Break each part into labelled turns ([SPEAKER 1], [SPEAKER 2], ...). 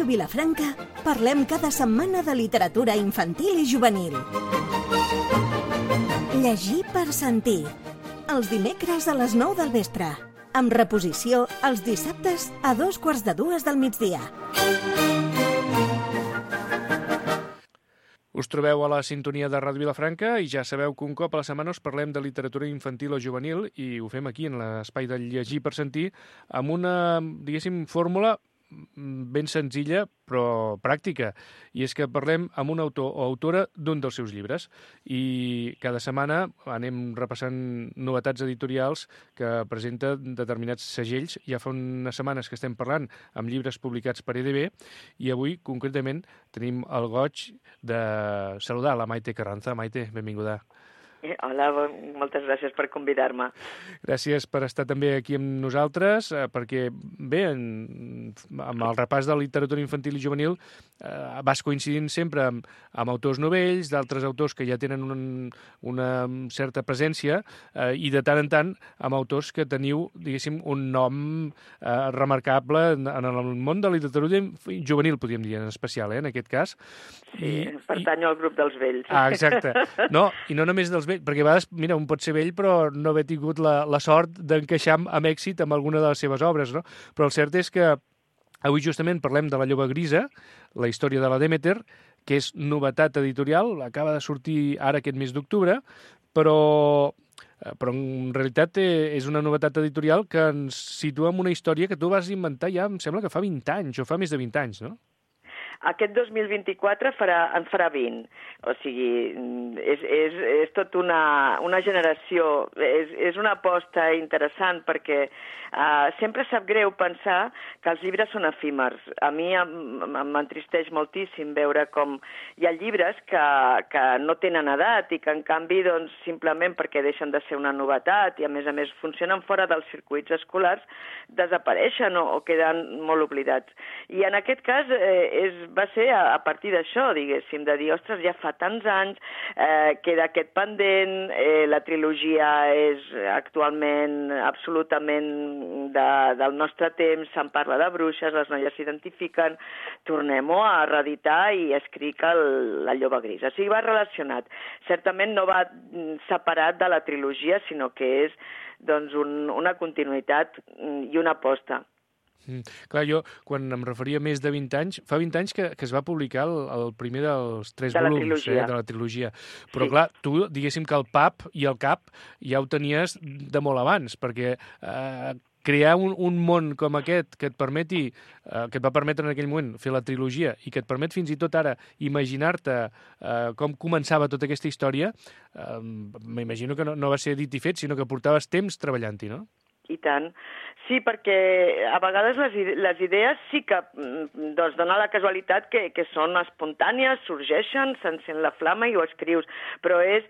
[SPEAKER 1] Ràdio Vilafranca parlem cada setmana de literatura infantil i juvenil. Llegir per sentir. Els dimecres a les 9 del vespre. Amb reposició els dissabtes a 2:45 del migdia.
[SPEAKER 2] Us trobeu a la sintonia de Ràdio Vilafranca i ja sabeu que un cop a la setmana us parlem de literatura infantil o juvenil i ho fem aquí, en l'espai de llegir per sentir, amb una, diguéssim, fórmula ben senzilla però pràctica, i és que parlem amb un autor o autora d'un dels seus llibres i cada setmana anem repassant novetats editorials que presenten determinats segells. Ja fa unes setmanes que estem parlant amb llibres publicats per EDB i avui concretament tenim el goig de saludar la Maite Carranza. Maite, benvinguda.
[SPEAKER 3] Hola, moltes gràcies per convidar-me.
[SPEAKER 2] Gràcies per estar també aquí amb nosaltres, perquè bé, amb el repàs de la literatura infantil i juvenil vas coincidint sempre amb autors novells, d'altres autors que ja tenen una certa presència i de tant en tant amb autors que teniu, diguéssim, un nom remarcable en el món de la literatura juvenil, podríem dir, en especial, en aquest cas.
[SPEAKER 3] Sí, pertanyo al grup dels vells.
[SPEAKER 2] Ah, exacte. No, i no només dels vells, perquè a vegades, mira, un pot ser vell però no haver tingut la sort d'encaixar amb èxit amb alguna de les seves obres, no? Però el cert és que avui justament parlem de La lloba grisa, la història de la Demeter, que és novetat editorial, acaba de sortir ara aquest mes d'octubre, però en realitat és una novetat editorial que ens situa en una història que tu vas inventar ja, em sembla que fa 20 anys, o fa més de 20 anys, no?
[SPEAKER 3] Aquest 2024 en farà 20. O sigui, és tot una generació. És una aposta interessant perquè sempre sap greu pensar que els llibres són efímers. A mi m'entristeix moltíssim veure com hi ha llibres que no tenen edat i que en canvi doncs, simplement perquè deixen de ser una novetat i a més funcionen fora dels circuits escolars desapareixen o queden molt oblidats. I en aquest cas va ser a partir d'això, diguéssim, de dir, ostres, ja fa tants anys, queda aquest pendent, la trilogia és actualment absolutament del nostre temps, se'n parla de bruixes, les noies s'identifiquen, tornem-ho a reeditar i escric La lloba grisa. O sigui, va relacionat. Certament no va separat de la trilogia, sinó que és doncs, una continuïtat i una aposta.
[SPEAKER 2] Clar, jo, quan em referia a més de 20 anys, fa 20 anys que es va publicar el primer dels 3 volums de la trilogia. Però, sí, clar, tu, diguéssim que el PAP i el CAP ja ho tenies de molt abans, perquè crear un món com aquest que et permeti, que et va permetre en aquell moment fer la trilogia i que et permet fins i tot ara imaginar-te com començava tota aquesta història, m'imagino que no va ser dit i fet, sinó que portaves temps treballant-hi, no?
[SPEAKER 3] I tant. Sí, perquè a vegades les idees sí que doncs, dona la casualitat que són espontànies, sorgeixen, s'encén la flama i ho escrius, però és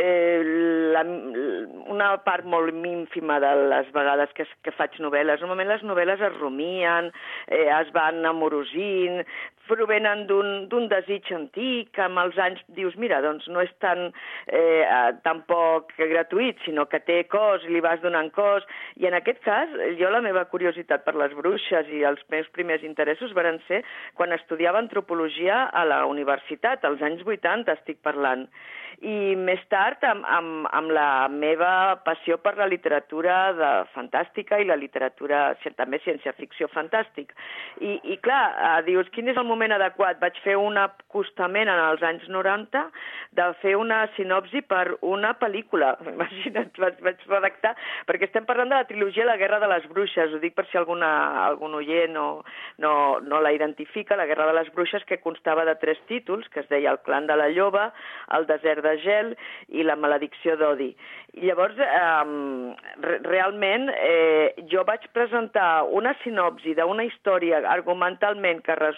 [SPEAKER 3] una part molt ínfima de les vegades que faig novel·les. Normalment les novel·les es rumien, es van amorosint, provenen d'un desig antic, amb els anys dius, mira, doncs no és tan poc gratuït, sinó que té cos i li vas donant cos, i en aquest cas, jo la meva curiositat per les bruixes i els meus primers interessos van ser quan estudiava antropologia a la universitat, als anys 80 estic parlant. I més tard, amb la meva passió per la literatura fantàstica i la literatura, també ciència-ficció fantàstic. I clar, dius, quin és el moment adequat? Vaig fer un acostament en els anys 90 de fer una sinopsi per una pel·lícula. Imagina't, vaig redactar, perquè estem parlant de la trilogia La guerra de les bruixes, ho dic per si algun oient no la identifica, La guerra de les bruixes, que constava de 3 títols, que es deia El clan de la lloba, El desert de gel i La maledicció d'Odi. I llavors, realment, jo vaig presentar una sinopsi d'una història argumentalment que resum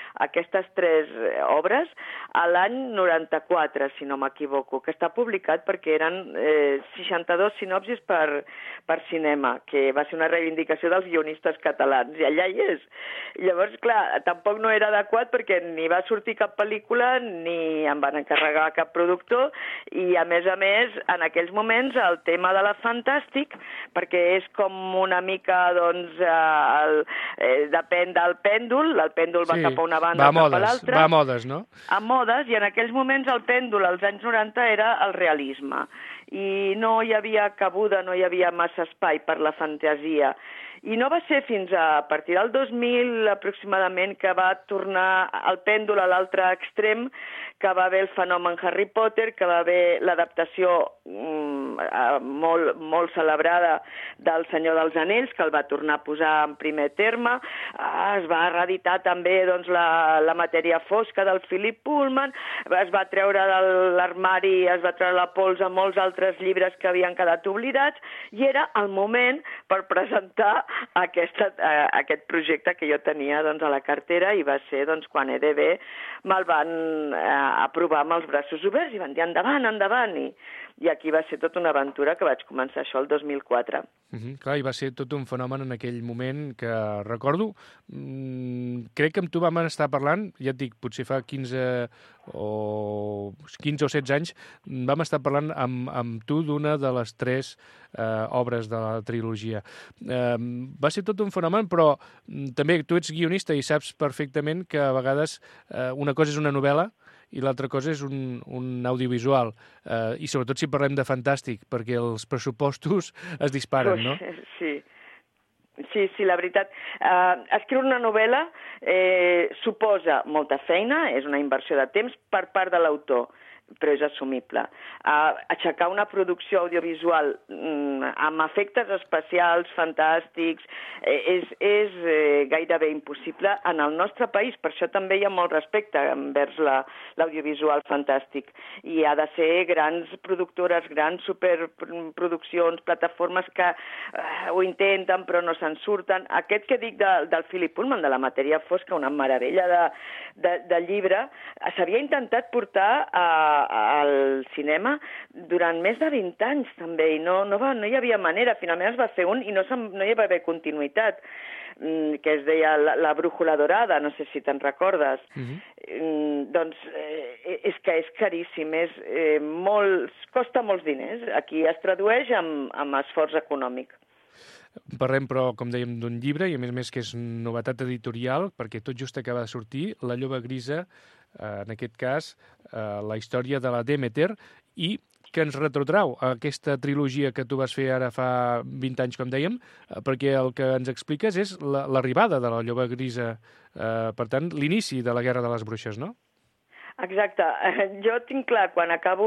[SPEAKER 3] aquestes 3 obres a l'any 94, si no m'equivoco, que està publicat perquè eren 62 sinopsis per cinema, que va ser una reivindicació dels guionistes catalans, i allà hi és. Llavors, clar, tampoc no era adequat perquè ni va sortir cap pel·lícula ni em van encarregar cap productor, i a més, en aquells moments el tema de la Fantàstic, perquè és com una mica, doncs, depèn del pèndol, el pèndol va cap a una banda o cap a l'altra.
[SPEAKER 2] Va a modes, no?
[SPEAKER 3] A modes, i en aquells moments el pèndol als anys 90 era el realisme, i no hi havia cabuda, no hi havia massa espai per la fantasia. I no va ser fins a partir del 2000 aproximadament que va tornar el pèndol a l'altre extrem, que va haver el fenomen Harry Potter, que va haver l'adaptació molt celebrada del Senyor dels Anells, que el va tornar a posar en primer terme. Es va reeditar també, doncs, la matèria fosca del Philip Pullman, es va treure de l'armari, es va treure la pols a molts altres llibres que havien quedat oblidats, i era el moment per presentar aquest projecte que jo tenia, doncs, a la cartera, i va ser, doncs, quan EDB me'l van aprovar amb els braços oberts i van dir endavant, endavant, i aquí va ser tota una aventura que vaig començar això el 2004.
[SPEAKER 2] Clar, i va ser tot un fenomen en aquell moment que recordo. Crec que amb tu vam estar parlant, ja et dic, potser fa 15 o 16 anys, vam estar parlant amb tu d'una de les 3 obres de la trilogia. Va ser tot un fenomen, però també tu ets guionista i saps perfectament que a vegades una cosa és una novel·la i l'altra cosa és un audiovisual. I sobretot si parlem de fantàstic, perquè els pressupostos es disparen, no?
[SPEAKER 3] Sí, la veritat. Escriure una novel·la suposa molta feina, és una inversió de temps per part de l'autor, però és assumible. Aixecar una producció audiovisual amb efectes especials fantàstics és gairebé impossible en el nostre país. Per això també hi ha molt respecte envers l'audiovisual fantàstic. I ha de ser grans productores, grans superproduccions, plataformes que ho intenten però no se'n surten. Aquest que dic del Philip Pullman, de la matèria fosca, una meravella de llibre, s'havia intentat portar al cinema durant més de 20 anys també, i no hi havia manera. Finalment es va fer un i no hi va haver continuïtat, que es deia La brújula dorada, no sé si te'n recordes. Doncs és que és caríssim, costa molts diners. Aquí es tradueix amb esforç econòmic.
[SPEAKER 2] Parlem, però, com dèiem, d'un llibre, i a més que és novetat editorial, perquè tot just acaba de sortir, La lloba grisa, en aquest cas, la història de la Demeter, i que ens retrotrau a aquesta trilogia que tu vas fer ara fa 20 anys, com dèiem, perquè el que ens expliques és l'arribada de la lloba grisa, per tant, l'inici de la Guerra de les Bruixes, no?
[SPEAKER 3] Exacte. Jo tinc clar, quan acabo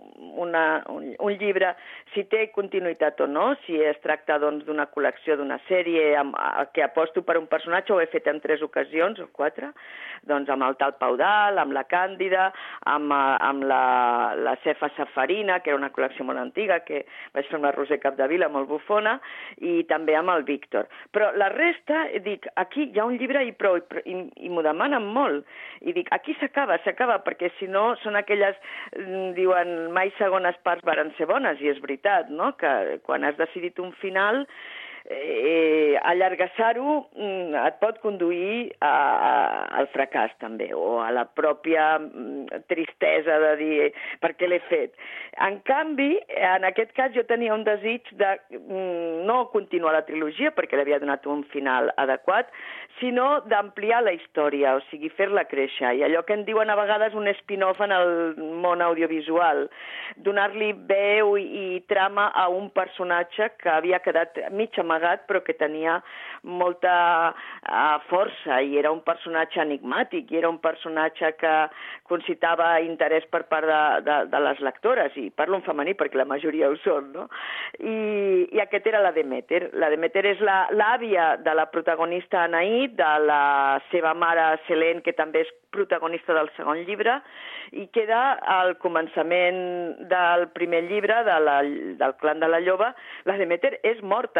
[SPEAKER 3] un llibre, si té continuïtat o no, si es tracta d'una col·lecció, d'una sèrie, que aposto per un personatge, ho he fet en 3 ocasions, o 4, doncs amb el tal Paudal, amb la Càndida, amb la Cefa Safarina, que era una col·lecció molt antiga, que vaig fer amb la Roser Capdevila, molt bufona, i també amb el Víctor. Però la resta, dic, aquí hi ha un llibre i prou, i m'ho demanen molt, i dic, aquí s'acaba, perquè si no són aquelles, diuen, mai segones parts varen ser bones, i és veritat, no?, que quan has decidit un final, allargassar-ho et pot conduir al fracàs també, o a la pròpia tristesa de dir per què l'he fet. En canvi, en aquest cas jo tenia un desig de no continuar la trilogia perquè l'havia donat un final adequat, sinó d'ampliar la història, o sigui, fer-la créixer, i allò que en diuen a vegades un spin-off en el món audiovisual, donar-li veu i trama a un personatge que havia quedat mig amagat però que tenia molta força, i era un personatge enigmàtic, i era un personatge que concitava interès per part de les lectores, i parlo en femení perquè la majoria ho són, no? I aquest era la Demeter. La Demeter és l'àvia de la protagonista Anaïd, de la seva mare Selene, que també és protagonista del segon llibre, i queda al començament del primer llibre, del clan de la lloba. La Demeter és morta.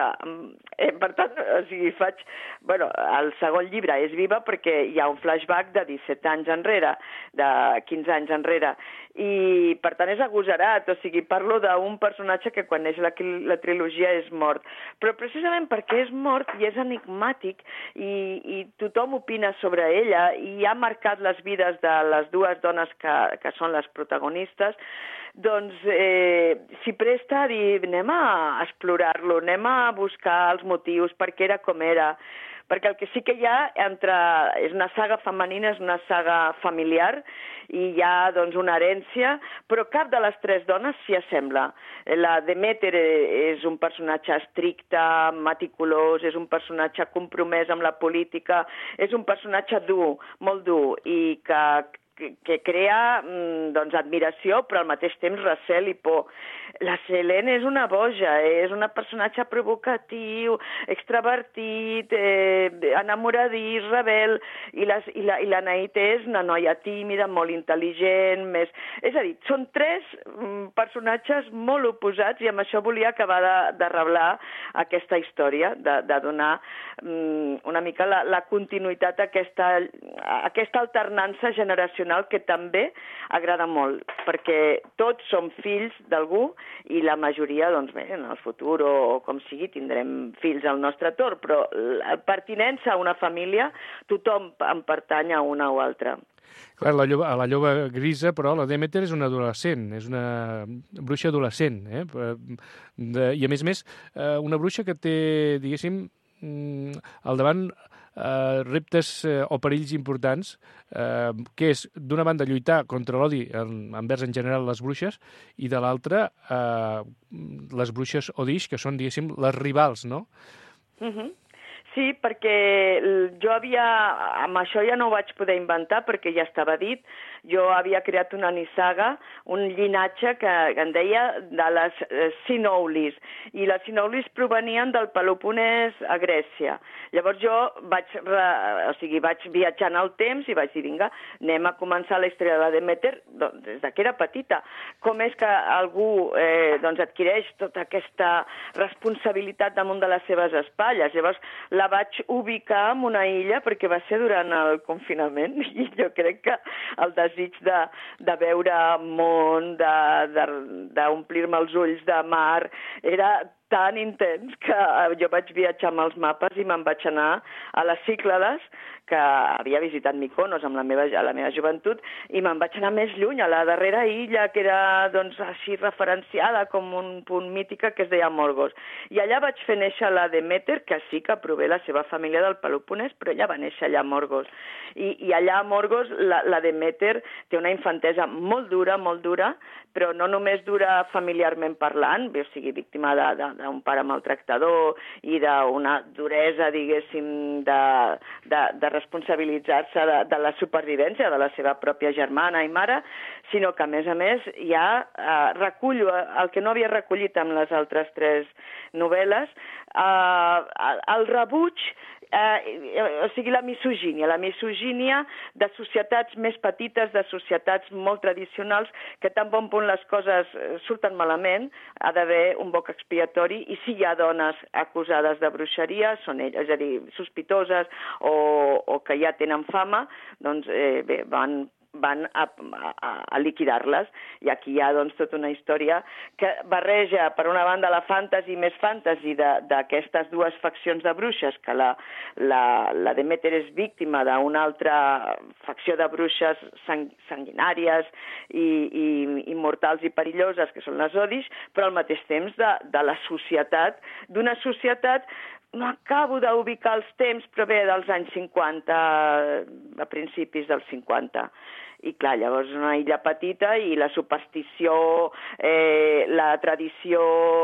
[SPEAKER 3] Per tant, o sigui, el segon llibre és viva perquè hi ha un flashback de 17 anys enrere, de 15 anys enrere, i per tant és agosarat, o sigui, parlo d'un personatge que quan neix la trilogia és mort. Però precisament perquè és mort i és enigmàtic i tothom opina sobre ella i ha marcat les vides de les dues dones que són les protagonistes, doncs s'hi presta a dir anem a explorar-lo, anem a buscar els motius, per què era com era. Perquè el que sí que hi ha és una saga femenina, és una saga familiar, i hi ha doncs, una herència, però cap de les tres dones s'hi assembla. La Demeter és un personatge estricte, meticulós, és un personatge compromès amb la política, és un personatge dur, molt dur, i que crea doncs, admiració, però al mateix temps recel i por. La Selene és una boja, és un personatge provocatiu, extravertit, enamoradís, rebel, i la Naït és una noia tímida, molt intel·ligent, més... És a dir, són tres personatges molt oposats i amb això volia acabar de reblar aquesta història, de donar una mica la continuïtat a aquesta alternança generacional que també agrada molt, perquè tots som fills d'algú i la majoria, doncs bé, en el futur o com sigui, tindrem fills al nostre torn, però la pertinença a una família, tothom en pertany a una o altra.
[SPEAKER 2] Clar, a la lloba grisa, però la Demeter és una adolescent, és una bruixa adolescent, i a més, una bruixa que té, diguéssim, al davant reptes o perills importants, que és, d'una banda, lluitar contra l'odi envers en general les bruixes, i de l'altra, les bruixes Odish, que són, diguéssim, les rivals, no?
[SPEAKER 3] Sí, perquè amb això ja no ho vaig poder inventar perquè ja estava dit. Jo havia creat una nissaga, un llinatge que en deia de les Sinoulis, i les Sinoulis provenien del Peloponès a Grècia. Llavors jo vaig viatjar en el temps i vaig dir, vinga, anem a començar la història de la Demeter des que era petita. Com és que algú adquireix tota aquesta responsabilitat damunt de les seves espatlles? Llavors la vaig ubicar en una illa perquè va ser durant el confinament i jo crec que el desig de veure món, d'omplir-me els ulls de mar, era tan intens que jo vaig viatjar amb els mapes i me'n vaig anar a les Cíclades, que havia visitat Mykonos a la meva joventut, i me'n vaig anar més lluny, a la darrera illa, que era doncs, així referenciada com un punt mítica, que es deia Morgos. I allà vaig fer néixer la Demeter, que sí que prové la seva família del Peloponès, però ella va néixer allà a Morgos. I allà a Morgos la Demeter té una infantesa molt dura, però no només dura familiarment parlant, o sigui, víctima d'un pare maltractador i d'una duresa, diguéssim, de responsabilitzar-se de la supervivència de la seva pròpia germana i mare, sinó que, a més, ja recullo el que no havia recollit amb les altres tres novel·les, el rebuig, o sigui, la misogínia de societats més petites, de societats molt tradicionals, que tan bon punt les coses surten malament, ha d'haver un boc expiatori, i si hi ha dones acusades de bruixeria, són elles, és a dir, sospitoses o que ja tenen fama, doncs bé, van a liquidar-les. I aquí hi ha doncs, tota una història que barreja, per una banda, la fantasy més fantasy d'aquestes dues faccions de bruixes, que la Demeter és víctima d'una altra facció de bruixes sanguinàries i immortals i perilloses, que són les Odish, però al mateix temps de la societat, d'una societat, no acabo d'ubicar els temps, però bé, dels anys 50, a principis dels 50. I clar, llavors una illa petita i la superstició, la tradició,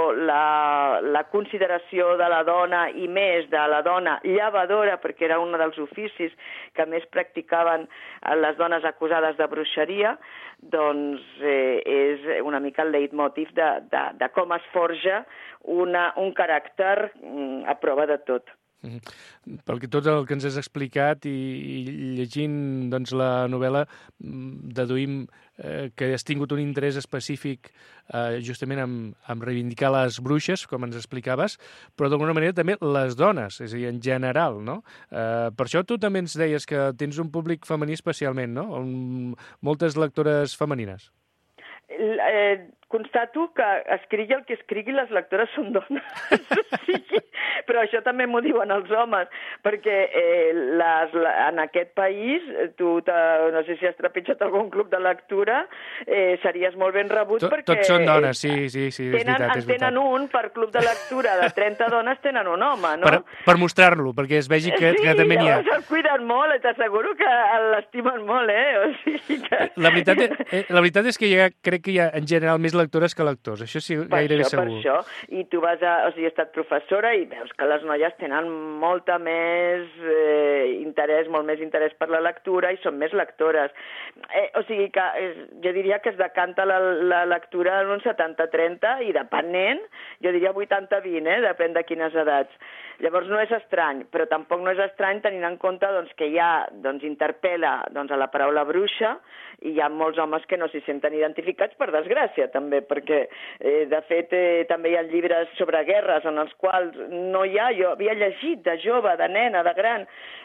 [SPEAKER 3] la consideració de la dona i més de la dona llevadora, perquè era un dels oficis que més practicaven les dones acusades de bruixeria, doncs és una mica el leitmotiv de com es forja un caràcter a prova de tot.
[SPEAKER 2] Perquè tot el que ens has explicat i llegint doncs, la novel·la deduïm que has tingut un interès específic justament en reivindicar les bruixes, com ens explicaves, però d'alguna manera també les dones, és a dir, en general, no? Per això tu també ens deies que tens un públic femení especialment, no? Moltes lectores femenines.
[SPEAKER 3] Constato que escrigui el que escrigui, les lectores són dones. Sí, però això també m'ho diuen els homes, perquè en aquest país, tu no sé si has trepitjat algun club de lectura, series molt ben rebut perquè...
[SPEAKER 2] Tots són dones, sí, és veritat.
[SPEAKER 3] En tenen un per club de lectura, de 30 dones tenen un home, no?
[SPEAKER 2] Per mostrar-lo, perquè es vegi que també n'hi ha.
[SPEAKER 3] Sí, llavors el cuiden molt, t'asseguro que l'estimen molt, O sigui que...
[SPEAKER 2] La veritat és que crec que hi ha en general més lectores que lectors, això sí, gairebé segur.
[SPEAKER 3] Per això, i tu vas he estat professora i veus que les noies tenen molt més interès per la lectura i són més lectores. O sigui que jo diria que es decanta la lectura en un 70-30 i depenent, jo diria 80-20, depèn de quines edats. Llavors no és estrany, però tampoc no és estrany tenint en compte que ja interpel·la a la paraula bruixa i hi ha molts homes que no s'hi senten identificats, per desgràcia també, perquè de fet també hi ha llibres sobre guerres en els quals no hi ha, jo havia llegit de jove, de nena, de gran,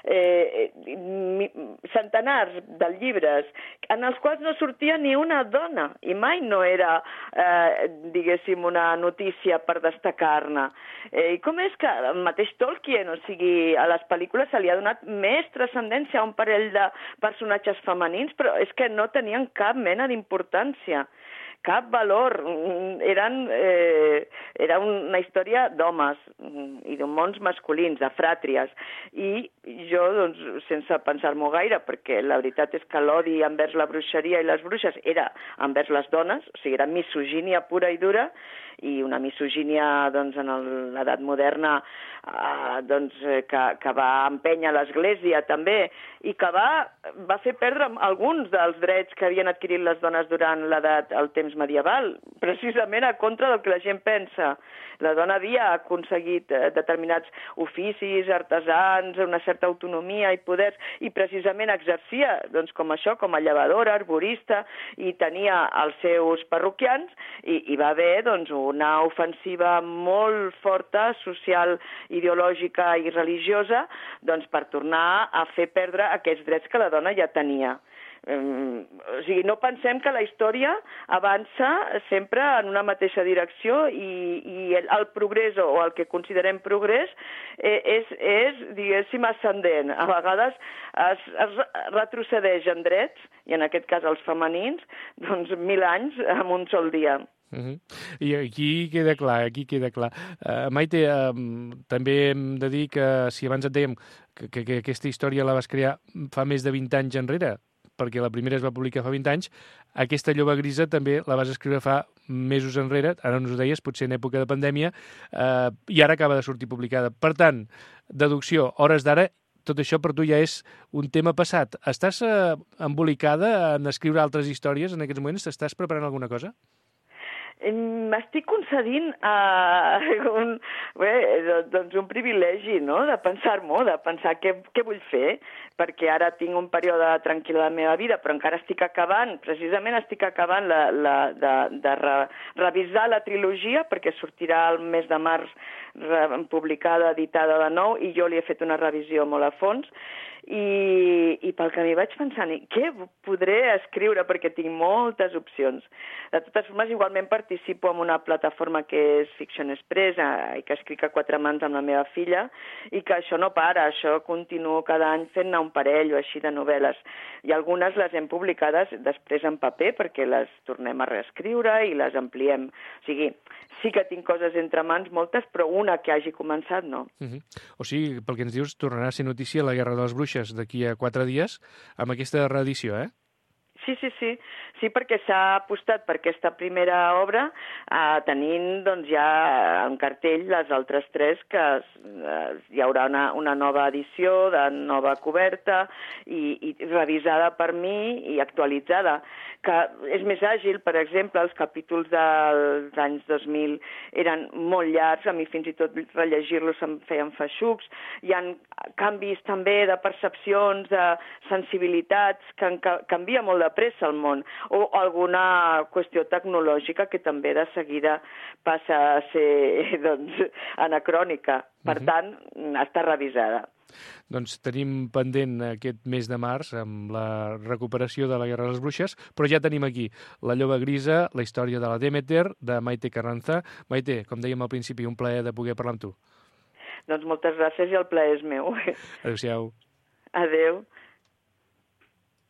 [SPEAKER 3] centenars de llibres en els quals no sortia ni una dona i mai no era, diguéssim, una notícia per destacar-ne. I com és que el mateix Tolkien, o sigui, a les pel·lícules se li ha donat més transcendència a un parell de personatges femenins, però és que no tenien cap mena d'importància, cap valor. Era una història d'homes i de mons masculins, de fràtries. I jo, doncs, sense pensar-m'ho gaire, perquè la veritat és que l'odi envers la bruixeria i les bruixes era envers les dones, o sigui, era misogínia pura i dura, i una misogínia doncs, en l'edat moderna que va empènyer l'Església també i que va fer perdre alguns dels drets que havien adquirit les dones durant el temps medieval, precisament a contra del que la gent pensa. La dona havia aconseguit determinats oficis, artesans, una certa autonomia i poders, i precisament exercia doncs, com això, com a llevadora, arborista, i tenia els seus parroquians, i va haver doncs, una ofensiva molt forta, social, ideològica i religiosa, doncs, per tornar a fer perdre aquests drets que la dona ja tenia. O sigui, no pensem que la història avança sempre en una mateixa direcció i el progrés o el que considerem progrés és diguéssim, ascendent. A vegades es retrocedeix en drets, i en aquest cas els femenins, doncs 1000 anys en un sol dia.
[SPEAKER 2] I aquí queda clar. Maite, també hem de dir que si abans et dèiem que aquesta història la vas crear fa més de 20 anys enrere, perquè la primera es va publicar fa 20 anys, aquesta Lloba grisa també la vas escriure fa mesos enrere, ara ens ho deies, potser en època de pandèmia, i ara acaba de sortir publicada. Per tant, deducció, hores d'ara, tot això per tu ja és un tema passat. Estàs embolicada en escriure altres històries en aquests moments? Estàs preparant alguna cosa?
[SPEAKER 3] M'estic concedint un privilegi, no?, de pensar-m'ho, de pensar què vull fer, perquè ara tinc un període tranquil a la meva vida, però encara precisament estic acabant de revisar la trilogia, perquè sortirà el mes de març publicada, editada de nou, i jo li he fet una revisió molt a fons, i pel camí vaig pensant, què podré escriure, perquè tinc moltes opcions. De totes formes, igualment participo en una plataforma que és Fiction Express, i que escric a 4 mans amb la meva filla, i que això no para, això continuo cada any fent-ne un parell o així de novel·les. I algunes les hem publicades després en paper, perquè les tornem a reescriure i les ampliem. O sigui, sí que tinc coses entre mans, moltes, però una que hagi començat, no.
[SPEAKER 2] O sigui, pel que ens dius, tornarà a ser notícia la Guerra de les Bruixes d'aquí a 4 dies amb aquesta reedició, eh?
[SPEAKER 3] Sí, perquè s'ha apostat per aquesta primera obra tenint doncs, ja en cartell les altres 3 que hi haurà una nova edició de nova coberta i revisada per mi i actualitzada, que és més àgil. Per exemple, els capítols dels anys 2000 eren molt llargs, a mi fins i tot rellegir-los em feien feixucs. Hi ha canvis també de percepcions, de sensibilitats, que canvia molt de pressa el món, o alguna qüestió tecnològica que també de seguida passa a ser anacrònica. Per tant, està revisada.
[SPEAKER 2] Doncs tenim pendent aquest mes de març amb la recuperació de la Guerra de les Bruixes, però ja tenim aquí La lloba grisa, la història de la Demeter, de Maite Carranza. Maite, com dèiem al principi, un plaer de poder parlar amb tu.
[SPEAKER 3] Doncs moltes gràcies i el plaer és meu.
[SPEAKER 2] Adéu-siau.
[SPEAKER 3] Adéu.